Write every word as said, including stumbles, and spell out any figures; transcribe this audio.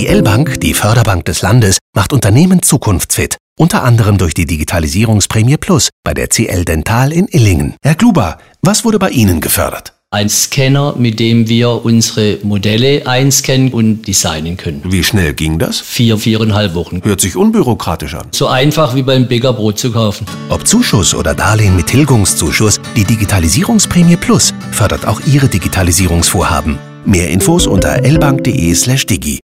Die L-Bank, die Förderbank des Landes, macht Unternehmen zukunftsfit. Unter anderem durch die Digitalisierungsprämie Plus bei der C L Dental in Illingen. Herr Kluber, was wurde bei Ihnen gefördert? Ein Scanner, mit dem wir unsere Modelle einscannen und designen können. Wie schnell ging das? Vier, viereinhalb Wochen. Hört sich unbürokratisch an. So einfach wie beim Bäcker Brot zu kaufen. Ob Zuschuss oder Darlehen mit Tilgungszuschuss, die Digitalisierungsprämie Plus fördert auch Ihre Digitalisierungsvorhaben. Mehr Infos unter l bank punkt de slash digi.